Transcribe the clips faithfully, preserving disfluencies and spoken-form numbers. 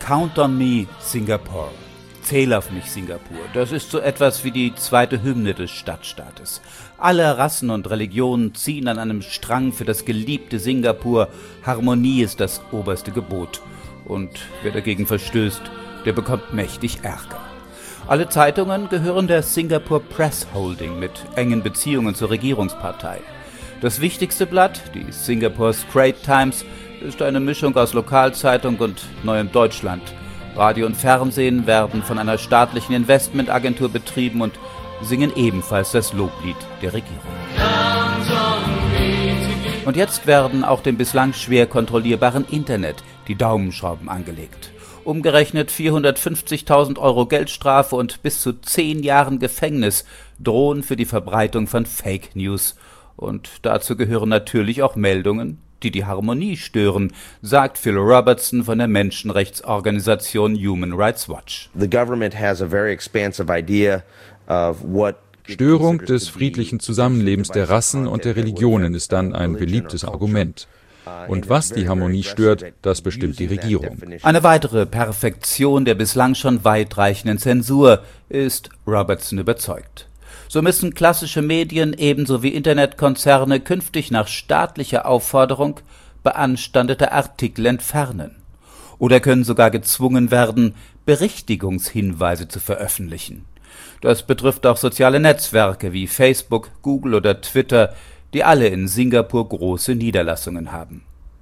Count on me, Singapore. Zähl auf mich, Singapur. Das ist so etwas wie die zweite Hymne des Stadtstaates. Alle Rassen und Religionen ziehen an einem Strang für das geliebte Singapur. Harmonie ist das oberste Gebot. Und wer dagegen verstößt, der bekommt mächtig Ärger. Alle Zeitungen gehören der Singapore Press Holding mit engen Beziehungen zur Regierungspartei. Das wichtigste Blatt, die Singapore Straits Times, ist eine Mischung aus Lokalzeitung und Neuem Deutschland. Radio und Fernsehen werden von einer staatlichen Investmentagentur betrieben und singen ebenfalls das Loblied der Regierung. Und jetzt werden auch dem bislang schwer kontrollierbaren Internet die Daumenschrauben angelegt. Umgerechnet vierhundertfünfzigtausend Euro Geldstrafe und bis zu zehn Jahren Gefängnis drohen für die Verbreitung von Fake News. Und dazu gehören natürlich auch Meldungen, die die Harmonie stören, sagt Phil Robertson von der Menschenrechtsorganisation Human Rights Watch. The government has a very expansive idea of what Störung des friedlichen Zusammenlebens der Rassen und der Religionen ist dann ein beliebtes Argument. Und was die Harmonie stört, das bestimmt die Regierung. Eine weitere Perfektion der bislang schon weitreichenden Zensur ist Robertson überzeugt. So müssen klassische Medien ebenso wie Internetkonzerne künftig nach staatlicher Aufforderung beanstandete Artikel entfernen. Oder können sogar gezwungen werden, Berichtigungshinweise zu veröffentlichen. Das betrifft auch soziale Netzwerke wie Facebook, Google oder Twitter, die alle in Singapur große Niederlassungen haben.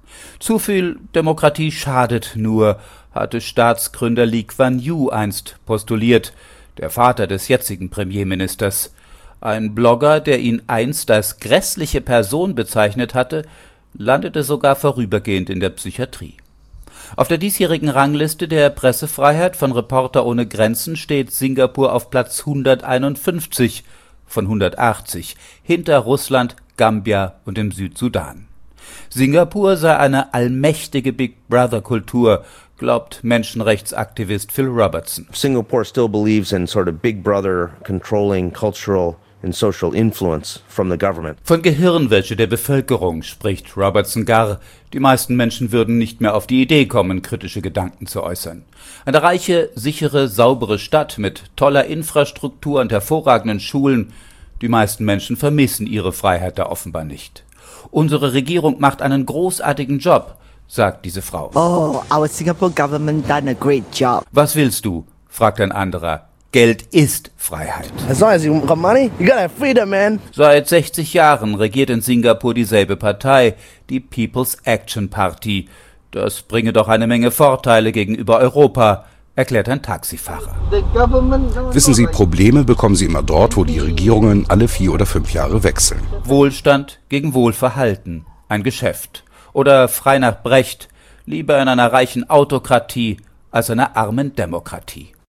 Zu viel Demokratie schadet nur, hatte Staatsgründer Lee Kuan Yew einst postuliert, der Vater des jetzigen Premierministers. Ein Blogger, der ihn einst als grässliche Person bezeichnet hatte, landete sogar vorübergehend in der Psychiatrie. Auf der diesjährigen Rangliste der Pressefreiheit von Reporter ohne Grenzen steht Singapur auf Platz hunderteinundfünfzig von hundertachtzig, hinter Russland, Gambia und dem Südsudan. Singapur sei eine allmächtige Big Brother-Kultur, glaubt Menschenrechtsaktivist Phil Robertson. Singapore still believes in sort of Big Brother controlling cultural and social influence from the government. Von Gehirnwäsche der Bevölkerung spricht Robertson gar. Die meisten Menschen würden nicht mehr auf die Idee kommen, kritische Gedanken zu äußern. Eine reiche, sichere, saubere Stadt mit toller Infrastruktur und hervorragenden Schulen. Die meisten Menschen vermissen ihre Freiheit da offenbar nicht. Unsere Regierung macht einen großartigen Job, sagt diese Frau. Oh, our Singapore government done a great job. Was willst du? Fragt ein anderer. Geld ist Freiheit. As long as you got money, you gotta have freedom, man. Seit sechzig Jahren regiert in Singapur dieselbe Partei, die People's Action Party. Das bringe doch eine Menge Vorteile gegenüber Europa, erklärt ein Taxifahrer. Wissen Sie, Probleme bekommen Sie immer dort, wo die Regierungen alle vier oder fünf Jahre wechseln. Wohlstand gegen Wohlverhalten, ein Geschäft. Oder frei nach Brecht, lieber in einer reichen Autokratie als einer armen Demokratie.